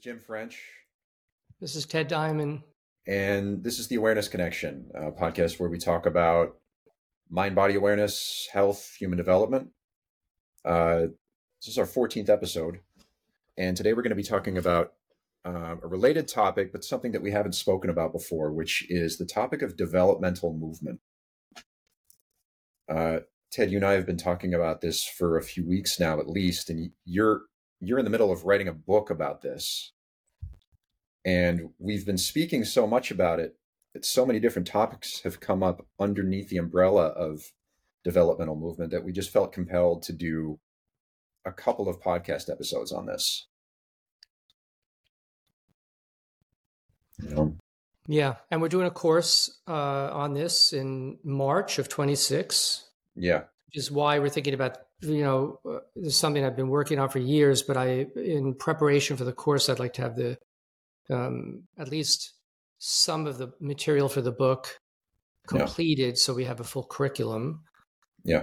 Jim French, This is Ted Diamond. and this is the Awareness Connection, a podcast where we talk about mind body awareness, health, human development. This is our 14th episode, and today we're going to be talking about a related topic, but something that we haven't spoken about before, which is the topic of developmental movement. Ted, you and I have been talking about this for a few weeks now, at least, and you're in the middle of writing a book about this. And we've been speaking so much about it that so many different topics have come up underneath the umbrella of developmental movement that we just felt compelled to do a couple of podcast episodes on this. Yeah, and we're doing a course on this in March of 26. Yeah. Which is why we're thinking about, this is something I've been working on for years, but in preparation for the course, I'd like to have at least some of the material for the book completed, so we have a full curriculum. Yeah.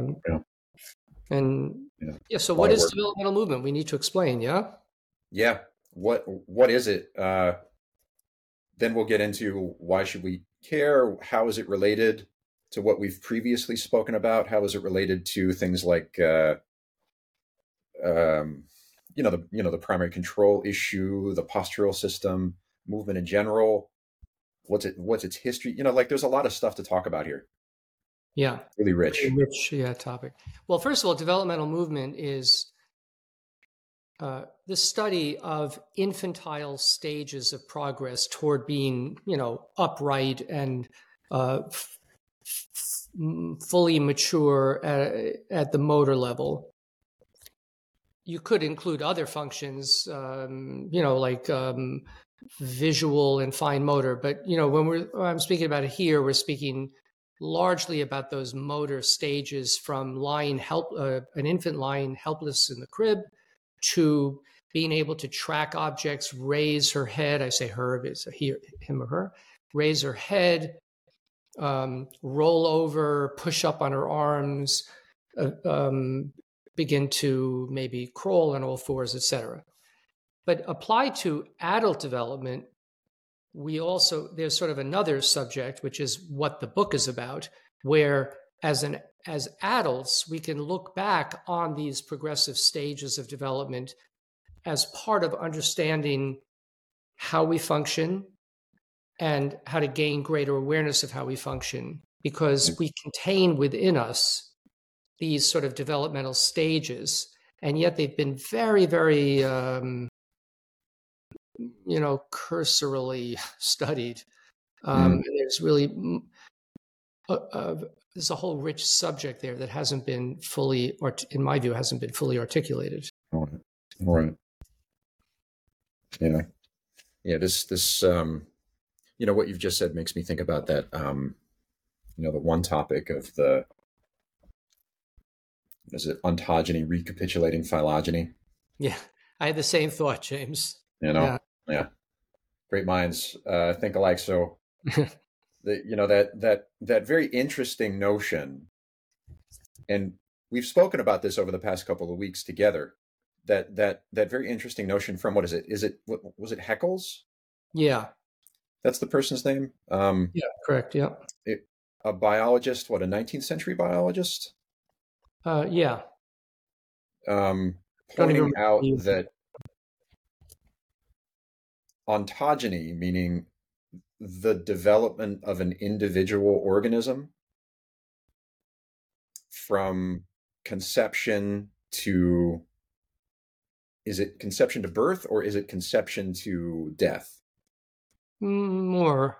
So what is developmental movement? We need to explain, yeah? Yeah. What is it? Then we'll get into why should we care? How is it related to what we've previously spoken about? How is it related to things like the primary control issue, the postural system, movement in general? What's its history? There's a lot of stuff to talk about here. Yeah. Really rich. Topic. Well, first of all, developmental movement is the study of infantile stages of progress toward being, upright and fully mature at the motor level. You could include other functions, like visual and fine motor. But, when I'm speaking about it here, we're speaking largely about those motor stages from an infant lying helpless in the crib to being able to track objects, raise her head. I say her, it's him or her. Raise her head, roll over, push up on her arms, begin to maybe crawl on all fours, etc. But applied to adult development, there's sort of another subject, which is what the book is about, where as adults, we can look back on these progressive stages of development as part of understanding how we function and how to gain greater awareness of how we function, because we contain within us these sort of developmental stages, and yet they've been very, very, cursorily studied. And there's really, there's a whole rich subject there that hasn't been fully, or in my view, hasn't been fully articulated. All right. Yeah. This, what you've just said makes me think about that, the one topic of is it ontogeny recapitulating phylogeny? Yeah, I had the same thought, James. Yeah. Great minds think alike. So, that very interesting notion, and we've spoken about this over the past couple of weeks together. That very interesting notion from, what is it? Was it Haeckel's? Yeah, that's the person's name. Yeah, correct. Yeah, a biologist. What, a 19th century biologist? Yeah. Pointing out that ontogeny, meaning the development of an individual organism from conception to, is it conception to birth or is it conception to death? More.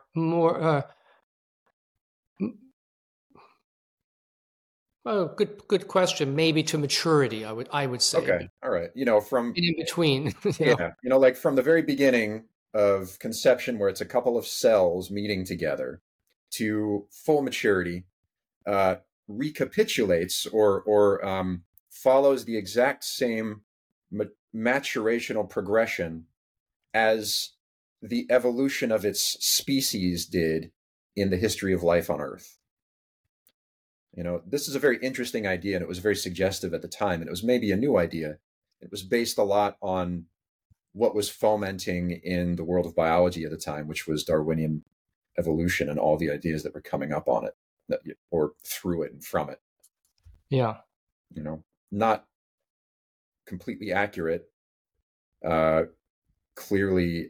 Oh, good question. Maybe to maturity, I would say. Okay, all right. From in between. Like from the very beginning of conception, where it's a couple of cells meeting together, to full maturity, recapitulates or follows the exact same maturational progression as the evolution of its species did in the history of life on Earth. This is a very interesting idea, and it was very suggestive at the time, and it was maybe a new idea. It was based a lot on what was fomenting in the world of biology at the time, which was Darwinian evolution and all the ideas that were coming up on it, or through it and from it. Yeah. Not completely accurate. Clearly,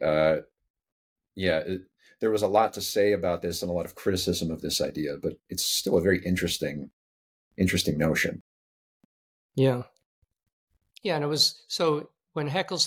there was a lot to say about this and a lot of criticism of this idea, but it's still a very interesting notion. Yeah. Yeah, and it was so when Haeckel's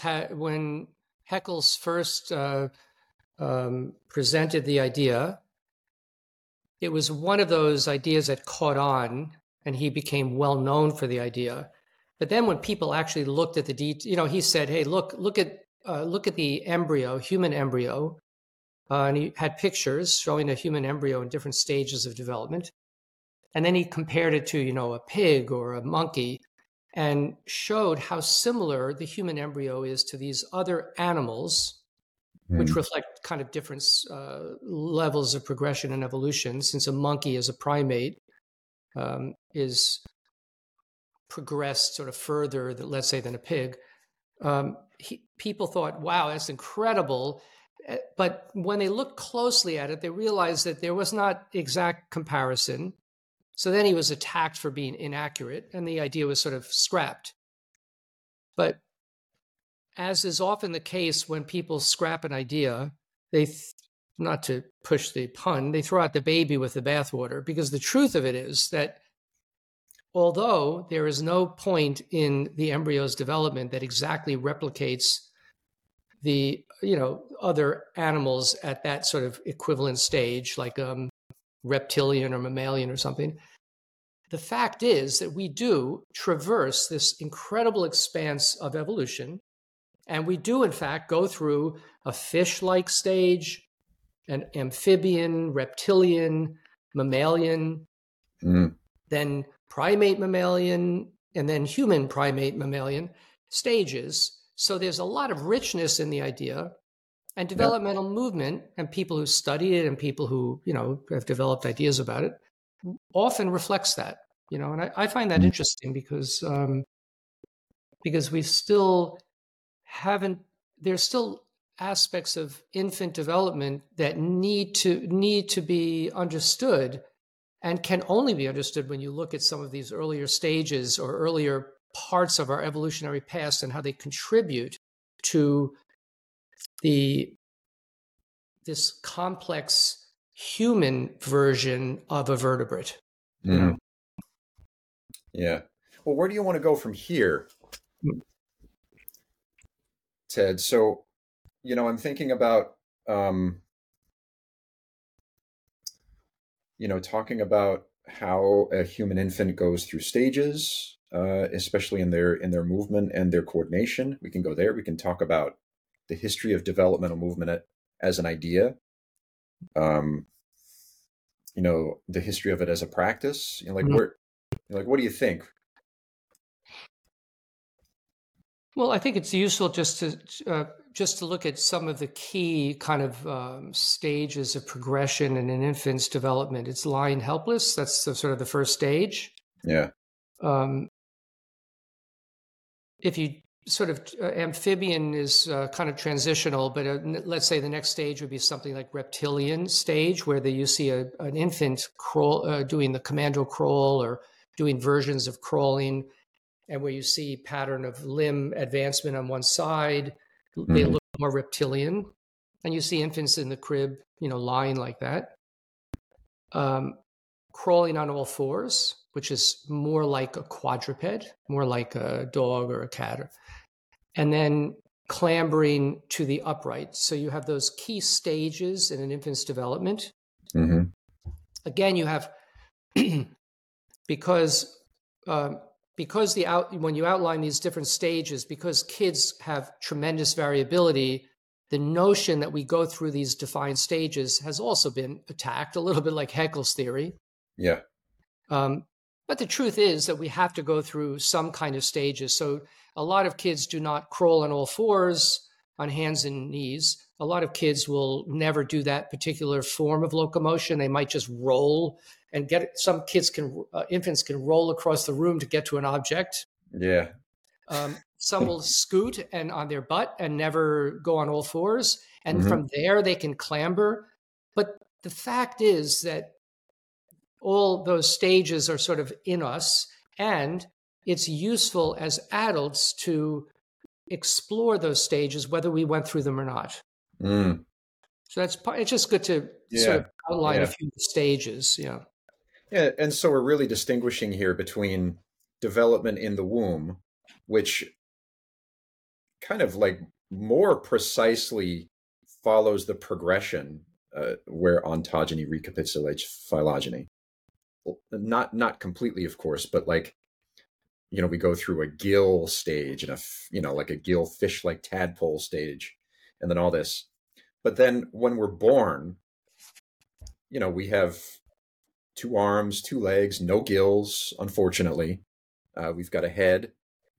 first presented the idea, it was one of those ideas that caught on, and he became well known for the idea. But then when people actually looked at the detail, he said, "Hey, look at the embryo, human embryo," and he had pictures showing a human embryo in different stages of development, and then he compared it to a pig or a monkey, and showed how similar the human embryo is to these other animals, which reflect kind of different levels of progression and evolution. Since a monkey as a primate is progressed sort of further, let's say, than a pig, people thought, wow, that's incredible. But when they looked closely at it, they realized that there was not exact comparison. So then he was attacked for being inaccurate, and the idea was sort of scrapped. But as is often the case when people scrap an idea, not to push the pun, they throw out the baby with the bathwater, because the truth of it is that although there is no point in the embryo's development that exactly replicates the other animals at that sort of equivalent stage, like reptilian or mammalian or something, the fact is that we do traverse this incredible expanse of evolution, and we do in fact go through a fish-like stage, an amphibian, reptilian, mammalian, then primate mammalian, and then human primate mammalian stages. So there's a lot of richness in the idea, and developmental movement, and people who study it and people who have developed ideas about it often reflects that. And I find that interesting because we still haven't. There's still aspects of infant development that need to be understood, and can only be understood when you look at some of these earlier stages or earlier parts of our evolutionary past and how they contribute to this complex human version of a vertebrate. Yeah. Well, where do you want to go from here, Ted? So, I'm thinking about, talking about how a human infant goes through stages, especially in their movement and their coordination. We can go there. We can talk about the history of developmental movement as an idea. The history of it as a practice. What do you think? Well, I think it's useful just to look at some of the key kind of stages of progression in an infant's development. It's lying helpless. That's sort of the first stage. Yeah. If you sort of amphibian is kind of transitional, but let's say the next stage would be something like reptilian stage, where you see an infant crawl, doing the commando crawl or doing versions of crawling, and where you see pattern of limb advancement on one side, they look more reptilian, and you see infants in the crib, lying like that. Crawling on all fours, which is more like a quadruped, more like a dog or a cat, and then clambering to the upright. So you have those key stages in an infant's development. Again, you have because when you outline these different stages, because kids have tremendous variability, the notion that we go through these defined stages has also been attacked, a little bit like Haeckel's theory. Yeah. But the truth is that we have to go through some kind of stages. So a lot of kids do not crawl on all fours, on hands and knees. A lot of kids will never do that particular form of locomotion. They might just roll and some kids infants can roll across the room to get to an object. Yeah. some will scoot and on their butt and never go on all fours. And Mm-hmm. from there, they can clamber. But the fact is that all those stages are sort of in us, and it's useful as adults to explore those stages, whether we went through them or not. Mm. So it's just good to sort of outline a few stages. Yeah. Yeah. And so we're really distinguishing here between development in the womb, which kind of like more precisely follows the progression where ontogeny recapitulates phylogeny. Not completely, of course, but like, we go through a gill stage and like a gill fish like tadpole stage, and then all this. But then when we're born, we have 2 arms, 2 legs, no gills, unfortunately. We've got a head.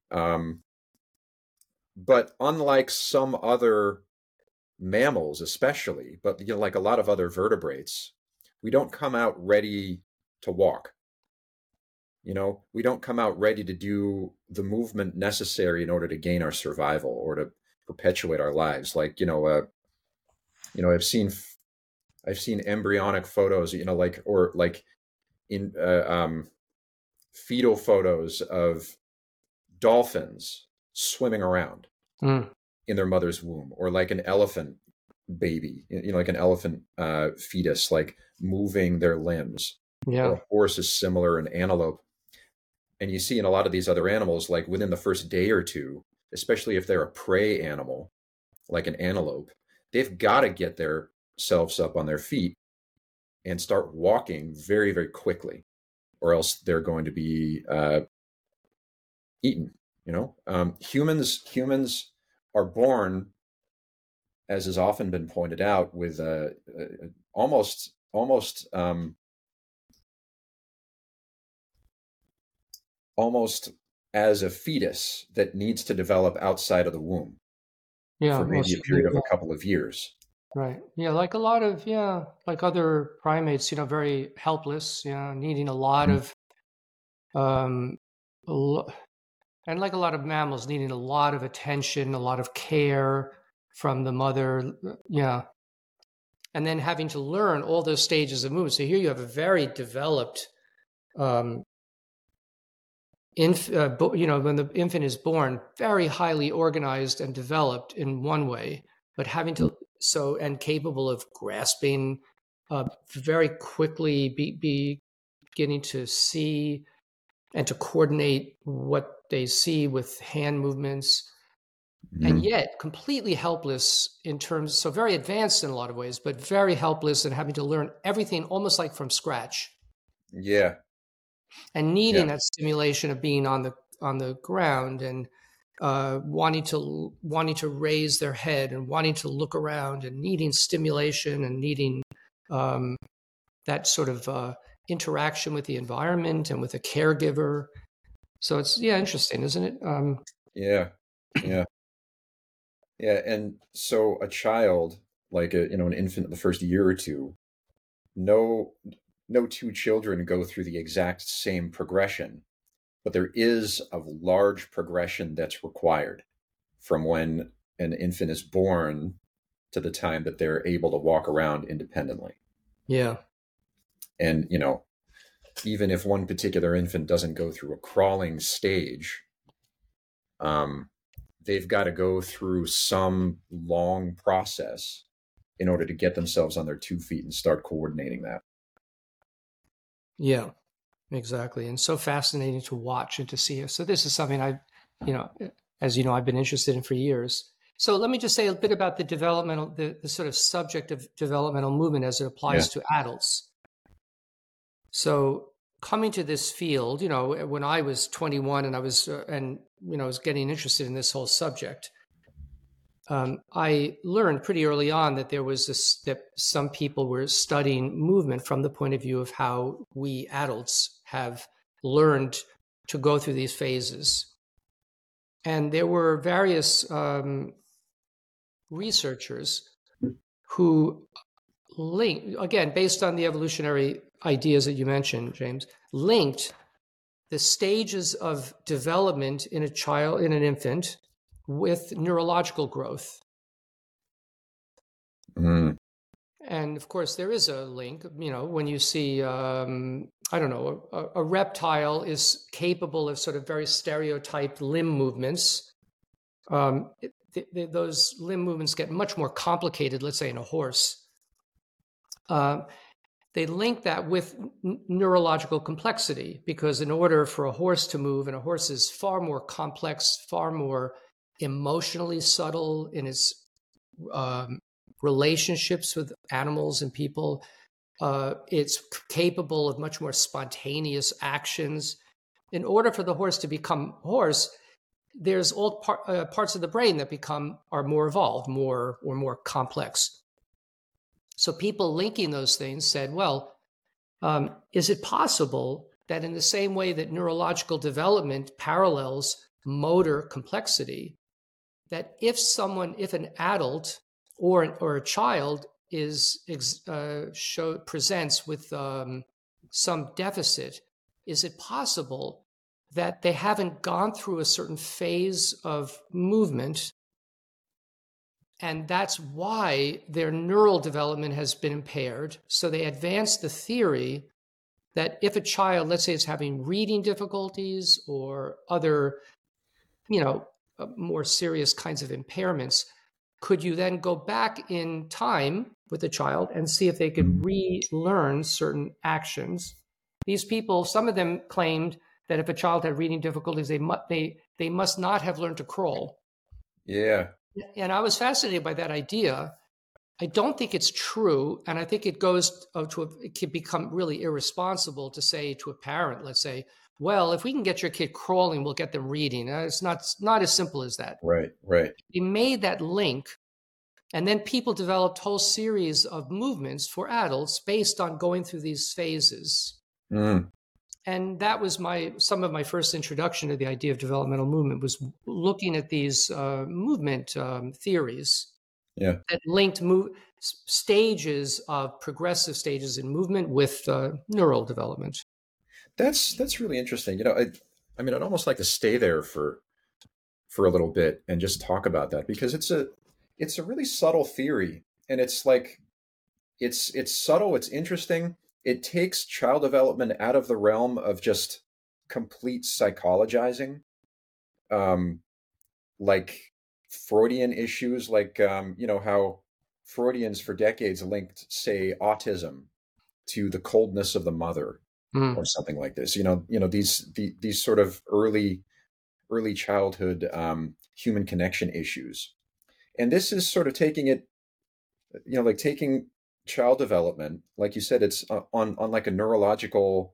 But unlike some other mammals, especially, but like a lot of other vertebrates, we don't come out ready to walk. We don't come out ready to do the movement necessary in order to gain our survival or to perpetuate our lives. Like, I've seen embryonic photos, like in fetal photos of dolphins swimming around in their mother's womb, or like an elephant baby, like an elephant fetus, like moving their limbs. Yeah. Or a horse is similar, an antelope. And you see in a lot of these other animals, like within the first day or two, especially if they're a prey animal, like an antelope, they've got to get themselves up on their feet and start walking very, very quickly, or else they're going to be eaten. Humans are born, as has often been pointed out, with almost as a fetus that needs to develop outside of the womb for maybe a period of a couple of years. Right. Yeah, like a lot of, like other primates, very helpless, needing a lot of, and like a lot of mammals, needing a lot of attention, a lot of care from the mother. Yeah. And then having to learn all those stages of movement. So here you have a very developed when the infant is born, very highly organized and developed in one way, but having to and capable of grasping, very quickly be beginning to see and to coordinate what they see with hand movements, and yet completely helpless in terms. So very advanced in a lot of ways, but very helpless and having to learn everything almost like from scratch. Yeah. And needing that stimulation of being on the ground and wanting to raise their head and wanting to look around and needing stimulation and needing that sort of interaction with the environment and with a caregiver. So it's interesting, isn't it? Yeah. And so a child, like an infant in the first year or two, no 2 children go through the exact same progression, but there is a large progression that's required from when an infant is born to the time that they're able to walk around independently. Yeah. And, even if one particular infant doesn't go through a crawling stage, they've got to go through some long process in order to get themselves on their 2 feet and start coordinating that. Yeah, exactly. And so fascinating to watch and to see. So this is something I've been interested in for years. So let me just say a bit about the sort of subject of developmental movement as it applies to adults. So coming to this field, when I was 21 and I was getting interested in this whole subject, I learned pretty early on that that some people were studying movement from the point of view of how we adults have learned to go through these phases. And there were various researchers who linked, again, based on the evolutionary ideas that you mentioned, James, linked the stages of development in a child, in an infant, with neurological growth. Mm. And of course, there is a link. When you see, I don't know, a reptile is capable of sort of very stereotyped limb movements. Those limb movements get much more complicated, let's say in a horse. They link that with neurological complexity, because in order for a horse to move, and a horse is far more complex, far more emotionally subtle in its relationships with animals and people, it's capable of much more spontaneous actions. In order for the horse to become horse, there's all parts of the brain that are more evolved, more complex. So people linking those things said, well, is it possible that in the same way that neurological development parallels motor complexity, that if an adult or a child presents with some deficit, is it possible that they haven't gone through a certain phase of movement, and that's why their neural development has been impaired? So they advanced the theory that if a child, let's say, is having reading difficulties or other, more serious kinds of impairments, could you then go back in time with the child and see if they could relearn certain actions? These people, some of them claimed that if a child had reading difficulties, they must not have learned to crawl. Yeah. And I was fascinated by that idea. I don't think it's true, and I think it goes it can become really irresponsible to say to a parent, let's say, well, if we can get your kid crawling, we'll get them reading. It's not as simple as that. Right. We made that link, and then people developed whole series of movements for adults based on going through these phases. Mm. And that was some of my first introduction to the idea of developmental movement, was looking at these movement theories that linked progressive stages in movement with neural development. That's really interesting. I mean, I'd almost like to stay there for a little bit and just talk about that, because it's a really subtle theory, and it's like it's subtle, it's interesting. It takes child development out of the realm of just complete psychologizing, like Freudian issues, like how Freudians for decades linked, say, autism to the coldness of the mother, or something like this. These sort of early childhood human connection issues, and this is sort of taking it, like taking child development, like you said, it's on like a neurological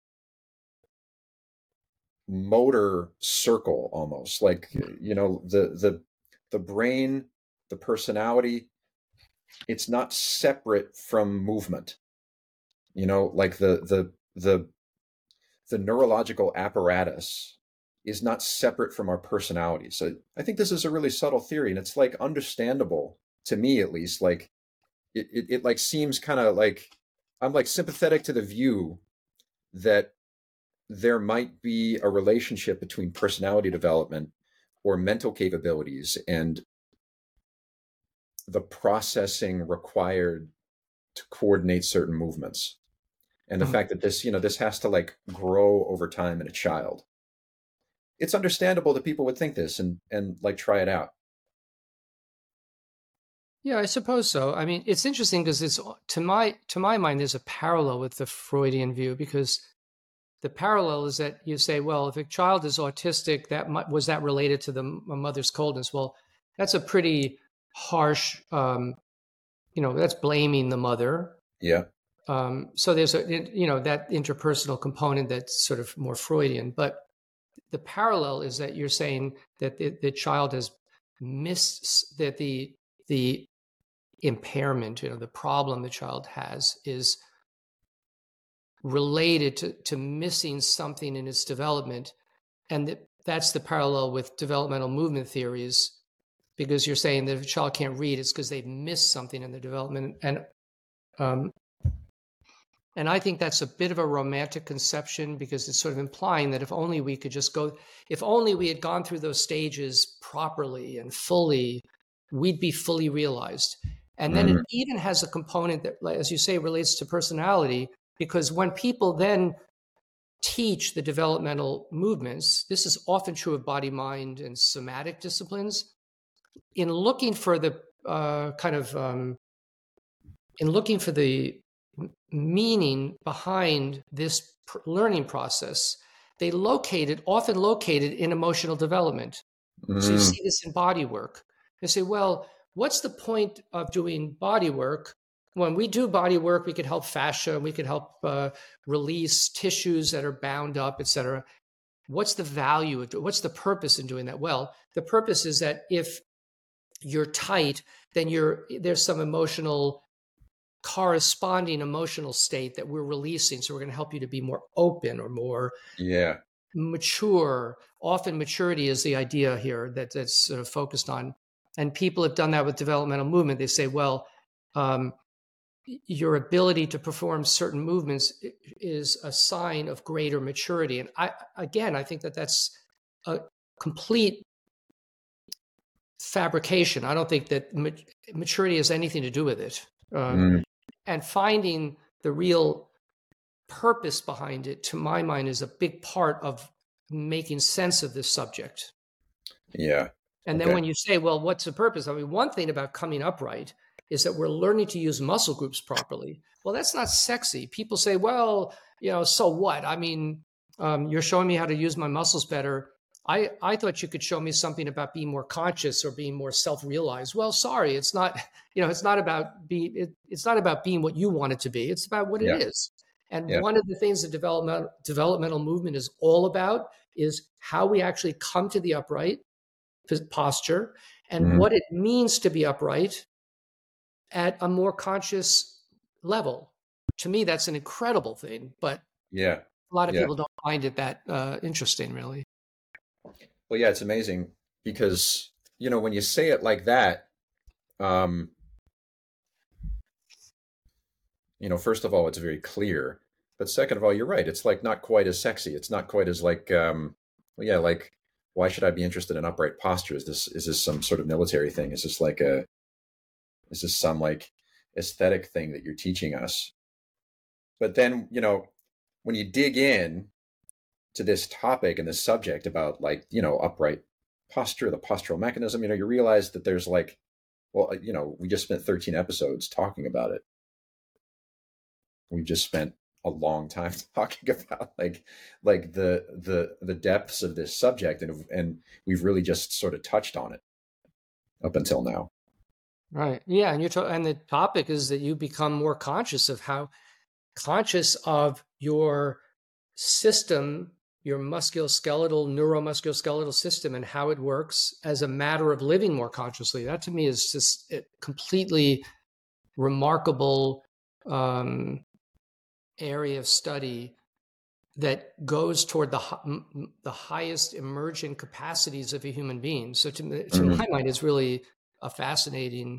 motor circle, almost like, the brain, the personality, it's not separate from movement, like the neurological apparatus is not separate from our personality. So I think this is a really subtle theory, and it's like understandable to me, at least. Like it like seems kind of like I'm like sympathetic to the view that there might be a relationship between personality development or mental capabilities and the processing required to coordinate certain movements, and the fact that this has to like grow over time in a child. It's understandable that people would think this and like try it out. Yeah, I suppose so. I mean, it's interesting because it's to my mind, there's a parallel with the Freudian view, because the parallel is that you say, well, if a child is autistic, was that related to the mother's coldness? Well, that's a pretty harsh, that's blaming the mother. Yeah. So there's that interpersonal component that's sort of more Freudian. But the parallel is that you're saying that the child has missed, that the impairment, the problem the child has is related to missing something in its development. And that's the parallel with developmental movement theories, because you're saying that if a child can't read, it's because they've missed something in their development. And And I think that's a bit of a romantic conception, because it's sort of implying that if only we could just go, if only we had gone through those stages properly and fully, we'd be fully realized. And then it even has a component that, as you say, relates to personality, because when people then teach the developmental movements, this is often true of body, mind, and somatic disciplines, in looking for the in looking for the meaning behind this learning process, they often located in emotional development. So you see this in body work. They say, well, what's the point of doing body work? When we do body work, we could help fascia, we could help release tissues that are bound up, et cetera. What's the value of it? What's the purpose in doing that? Well, the purpose is that if you're tight, then there's some corresponding emotional state that we're releasing. So we're going to help you to be more open or more mature. Often maturity is the idea here that's sort of focused on. And people have done that with developmental movement. They say, well, your ability to perform certain movements is a sign of greater maturity. And I think that's a complete fabrication. I don't think that maturity has anything to do with it. And finding the real purpose behind it, to my mind, is a big part of making sense of this subject. Yeah. And then when you say, well, what's the purpose? I mean, one thing about coming upright is that we're learning to use muscle groups properly. Well, that's not sexy. People say, well, so what? I mean, you're showing me how to use my muscles better. I thought you could show me something about being more conscious or being more self-realized. Well, sorry, it's not, it's not about being what you want it to be. It's about what it is. And one of the things the developmental movement is all about is how we actually come to the upright posture and what it means to be upright at a more conscious level. To me, that's an incredible thing, but a lot of people don't find it that interesting, really. Well, yeah, it's amazing because, when you say it like that, first of all, it's very clear, but second of all, you're right. It's like not quite as sexy. It's not quite as like, like, why should I be interested in upright posture? Is this some sort of military thing? Is this some like aesthetic thing that you're teaching us? But then, when you dig in to this topic and this subject about upright posture, the postural mechanism, you realize that there's we just spent 13 episodes talking about it. We've just spent a long time talking about the depths of this subject, and we've really just sort of touched on it up until now. Right. Yeah. And the topic is that you become more conscious of your system, your neuromusculoskeletal system, and how it works as a matter of living more consciously. That to me is just a completely remarkable area of study that goes toward the highest emerging capacities of a human being. So to my mind, it's really a fascinating,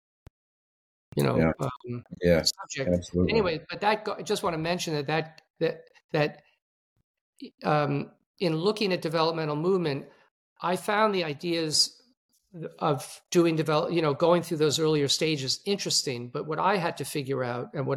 subject. Absolutely. Anyway, but I just want to mention that in looking at developmental movement, I found the ideas of going through those earlier stages interesting. But what I had to figure out, and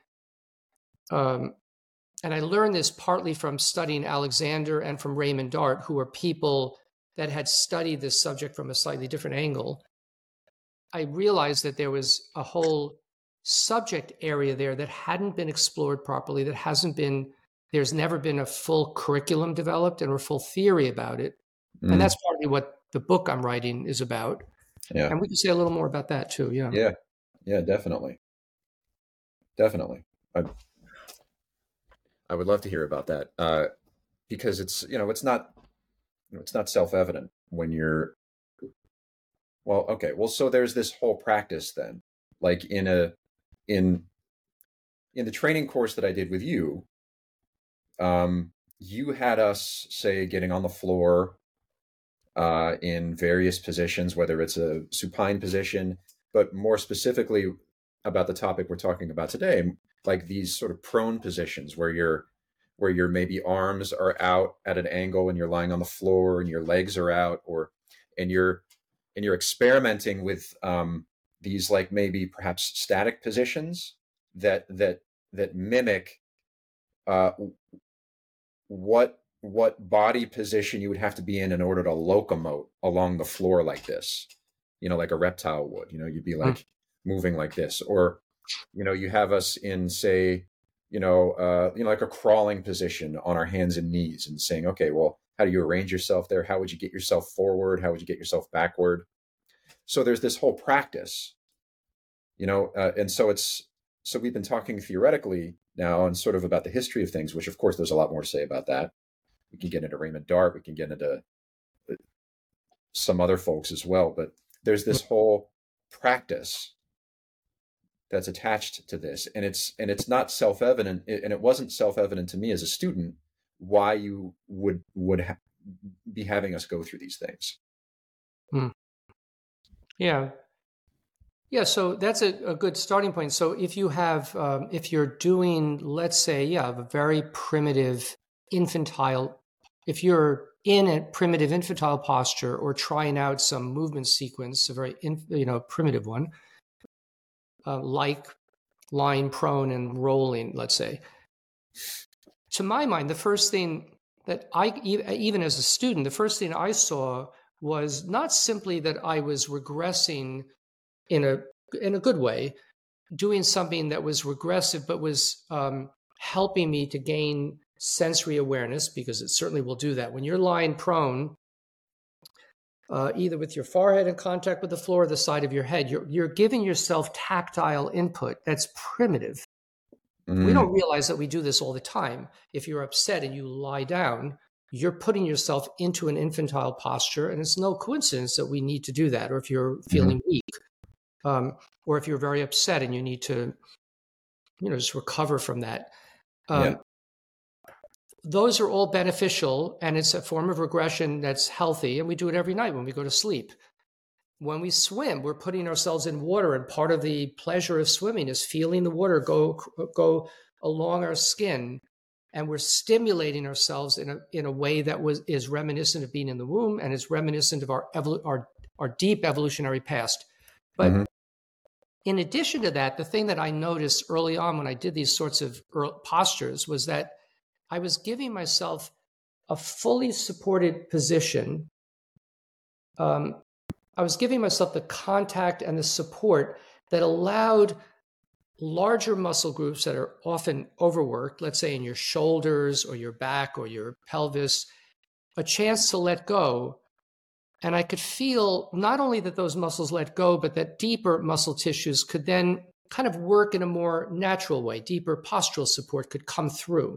and I learned this partly from studying Alexander and from Raymond Dart, who are people that had studied this subject from a slightly different angle. I realized that there was a whole subject area there that hadn't been explored properly, there's never been a full curriculum developed and a full theory about it. And that's partly what the book I'm writing is about. Yeah. And we can say a little more about that too. Yeah. Yeah. Yeah, definitely. Definitely. I would love to hear about that. Because it's not self-evident when you're, so there's this whole practice then, like in the training course that I did with you, you had us say getting on the floor in various positions, whether it's a supine position, but more specifically about the topic we're talking about today, like these sort of prone positions where your maybe arms are out at an angle and you're lying on the floor and your legs are out, or and you're experimenting with these like maybe perhaps static positions that mimic uh, what body position you would have to be in order to locomote along the floor like this, like a reptile would. You'd be Mm. like moving like this, or you have us in, say, like a crawling position on our hands and knees, and saying, okay, well, how do you arrange yourself there? How would you get yourself forward? How would you get yourself backward? So there's this whole practice, and so we've been talking theoretically now and sort of about the history of things, which of course there's a lot more to say about that. We can get into Raymond Dart, we can get into some other folks as well, but there's this whole practice that's attached to this, and it's not self-evident, and it wasn't self-evident to me as a student why you would be having us go through these things. Mm. Yeah. Yeah, so that's a good starting point. So if you have, if you're doing, let's say, a very primitive infantile, if you're in a primitive infantile posture or trying out some movement sequence, a very, primitive one, like lying prone and rolling, let's say, to my mind, the first thing that even as a student, the first thing I saw was not simply that I was regressing in a good way, doing something that was regressive, but was helping me to gain sensory awareness, because it certainly will do that. When you're lying prone, either with your forehead in contact with the floor or the side of your head, you're giving yourself tactile input that's primitive. We don't realize that we do this all the time. If you're upset and you lie down, you're putting yourself into an infantile posture, and it's no coincidence that we need to do that. Or if you're feeling weak, or if you're very upset and you need to, just recover from that. Those are all beneficial, and it's a form of regression that's healthy, and we do it every night when we go to sleep. When we swim, we're putting ourselves in water, and part of the pleasure of swimming is feeling the water go along our skin, and we're stimulating ourselves in a way that is reminiscent of being in the womb, and is reminiscent of our deep evolutionary past. But in addition to that, the thing that I noticed early on when I did these sorts of postures was that I was giving myself a fully supported position. I was giving myself the contact and the support that allowed larger muscle groups that are often overworked, let's say in your shoulders or your back or your pelvis, a chance to let go. And I could feel not only that those muscles let go, but that deeper muscle tissues could then kind of work in a more natural way. Deeper postural support could come through.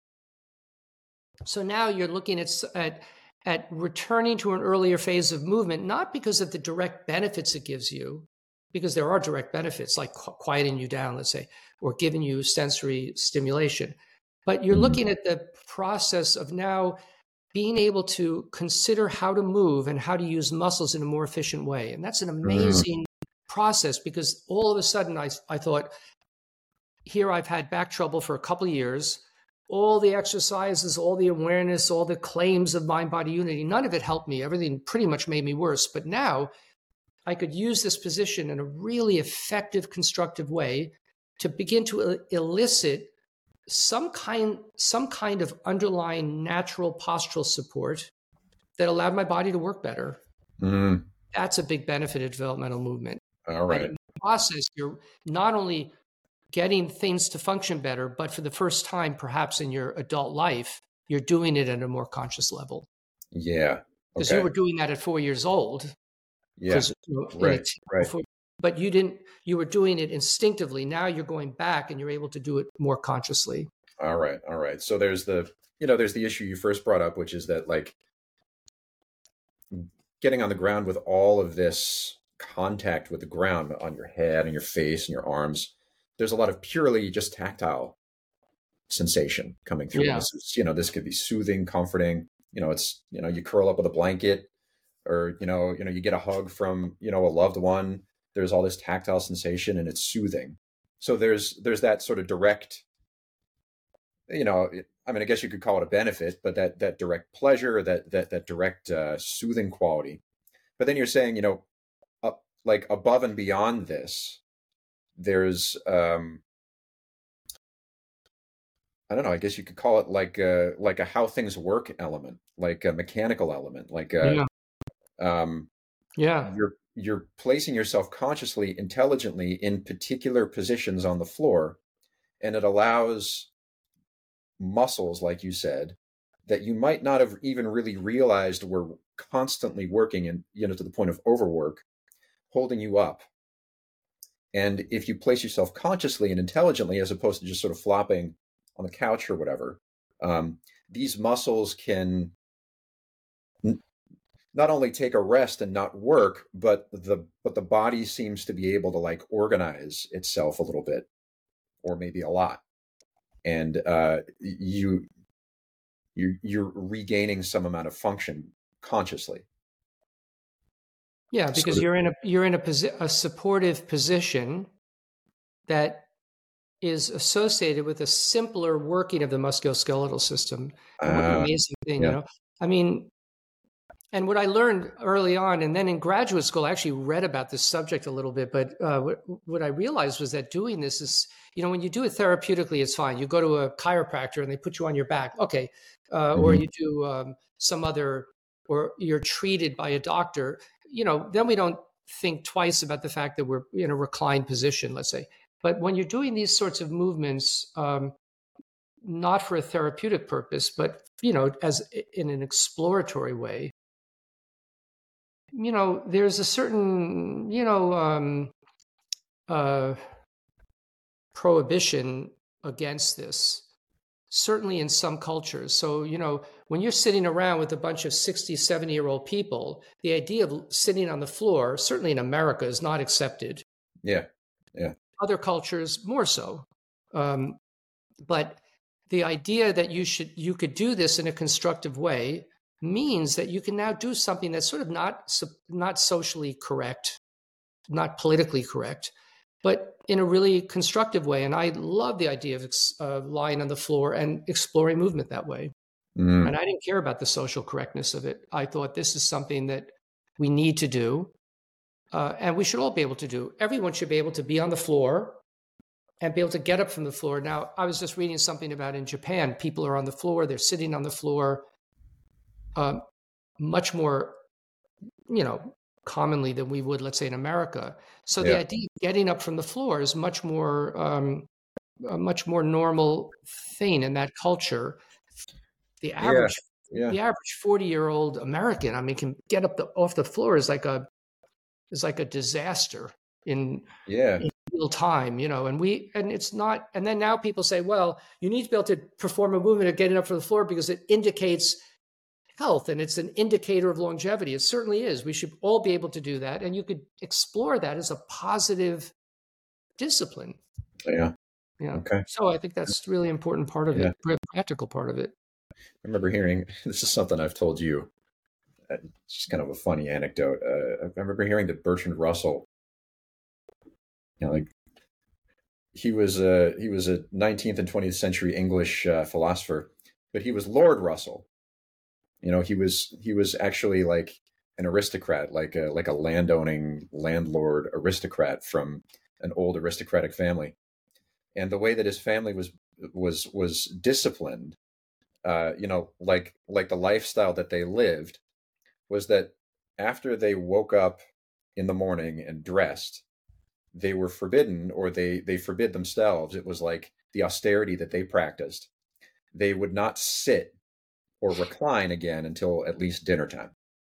So now you're looking at returning to an earlier phase of movement, not because of the direct benefits it gives you, because there are direct benefits like quieting you down, let's say, or giving you sensory stimulation. But you're looking at the process of now being able to consider how to move and how to use muscles in a more efficient way. And that's an amazing process, because all of a sudden I thought, here I've had back trouble for a couple of years. All the exercises, all the awareness, all the claims of mind-body unity, none of it helped me. Everything pretty much made me worse. But now I could use this position in a really effective, constructive way to begin to elicit some kind of underlying natural postural support that allowed my body to work better. That's a big benefit of developmental movement. All right. And in the process, you're not only getting things to function better, but for the first time, perhaps in your adult life, you're doing it at a more conscious level. Yeah. Because you were doing that at 4 years old. Yeah. Right. But you were doing it instinctively. Now you're going back and you're able to do it more consciously. All right. So there's the issue you first brought up, which is that like getting on the ground with all of this contact with the ground on your head and your face and your arms, there's a lot of purely just tactile sensation coming through. Yeah. This is, this could be soothing, comforting. It's, you curl up with a blanket, or, you get a hug from, a loved one. There's all this tactile sensation, and it's soothing. So there's that sort of direct, I mean, I guess you could call it a benefit, but that direct pleasure, that direct soothing quality. But then you're saying, like above and beyond this, there's I don't know. I guess you could call it like a how things work element, like a mechanical element, like Yeah. um, Yeah. you're placing yourself consciously, intelligently in particular positions on the floor, and it allows muscles, like you said, that you might not have even really realized were constantly working, and to the point of overwork, holding you up. And if you place yourself consciously and intelligently, as opposed to just sort of flopping on the couch or whatever, um, these muscles can not only take a rest and not work, but the body seems to be able to like organize itself a little bit, or maybe a lot, and you're regaining some amount of function consciously. Yeah, because So you're in a supportive position that is associated with a simpler working of the musculoskeletal system. And what an amazing thing, yeah. I mean, and what I learned early on, and then in graduate school, I actually read about this subject a little bit. But what I realized was that doing this is, when you do it therapeutically, it's fine. You go to a chiropractor and they put you on your back, okay, or you do some other, or you're treated by a doctor. Then we don't think twice about the fact that we're in a reclined position, let's say. But when you're doing these sorts of movements, not for a therapeutic purpose, but as in an exploratory way, there's a certain, prohibition against this, certainly in some cultures. So, when you're sitting around with a bunch of 60, 70-year-old people, the idea of sitting on the floor, certainly in America, is not accepted. Yeah. Yeah. Other cultures, more so. But the idea that you could do this in a constructive way means that you can now do something that's sort of not socially correct, not politically correct, but in a really constructive way. And I love the idea of lying on the floor and exploring movement that way. And I didn't care about the social correctness of it. I thought this is something that we need to do, and we should all be able to do. Everyone should be able to be on the floor and be able to get up from the floor. Now, I was just reading something about in Japan, people are on the floor, they're sitting on the floor much more, commonly than we would, let's say, in America. So the idea of getting up from the floor is much more, a much more normal thing in that culture. The average 40-year-old American, I mean, can get up off the floor is like a disaster in real time, and it's not. And then now people say, well, you need to be able to perform a movement of getting up from the floor because it indicates health and it's an indicator of longevity. It certainly is. We should all be able to do that. And you could explore that as a positive discipline. Yeah. Okay. So I think that's really important part of it, practical part of it. I remember hearing, this is something I've told you, it's just kind of a funny anecdote. I remember hearing that Bertrand Russell, like he was a 19th and 20th century English philosopher, but he was Lord Russell. He was actually like an aristocrat, like a landowning landlord aristocrat from an old aristocratic family. And the way that his family was disciplined, like the lifestyle that they lived, was that after they woke up in the morning and dressed, they were forbidden, or they forbid themselves. It was like the austerity that they practiced. They would not sit or recline again until at least dinner time.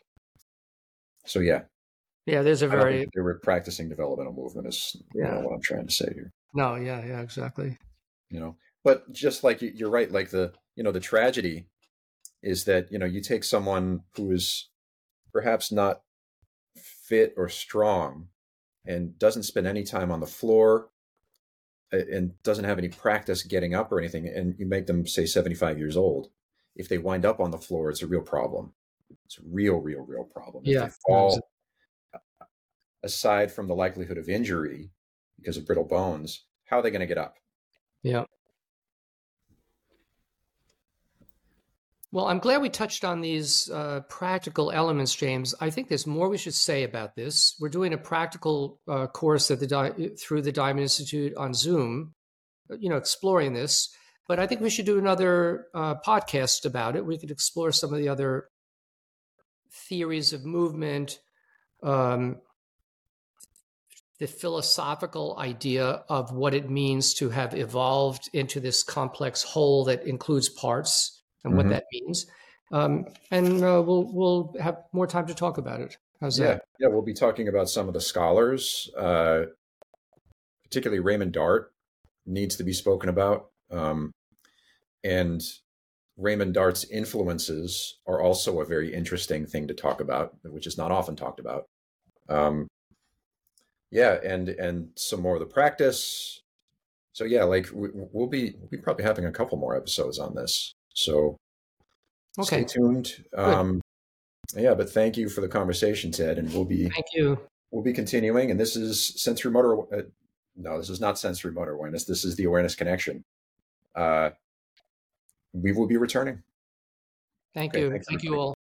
So there's a very they were practicing developmental movement is what I'm trying to say here. No, yeah, exactly. But just like you're right, like the tragedy is that you take someone who is perhaps not fit or strong and doesn't spend any time on the floor and doesn't have any practice getting up or anything, and you make them, say, 75 years old. If they wind up on the floor, it's a real problem. It's a real problem. Yeah. If they fall, aside from the likelihood of injury because of brittle bones, how are they going to get up? Yeah. Well, I'm glad we touched on these practical elements, James. I think there's more we should say about this. We're doing a practical course at through the Diamond Institute on Zoom, exploring this. But I think we should do another podcast about it. We could explore some of the other theories of movement, the philosophical idea of what it means to have evolved into this complex whole that includes parts and what that means. And we'll have more time to talk about it. How's that? Yeah, we'll be talking about some of the scholars, particularly Raymond Dart needs to be spoken about. And Raymond Dart's influences are also a very interesting thing to talk about, which is not often talked about. And some more of the practice. So yeah, like we'll be probably having a couple more episodes on this. So stay tuned. But thank you for the conversation, Ted, and thank you. We'll be continuing. And this is Sensory Motor. No, this is not Sensory Motor Awareness. This is the Awareness Connection. We will be returning. Thank you. Thank you all.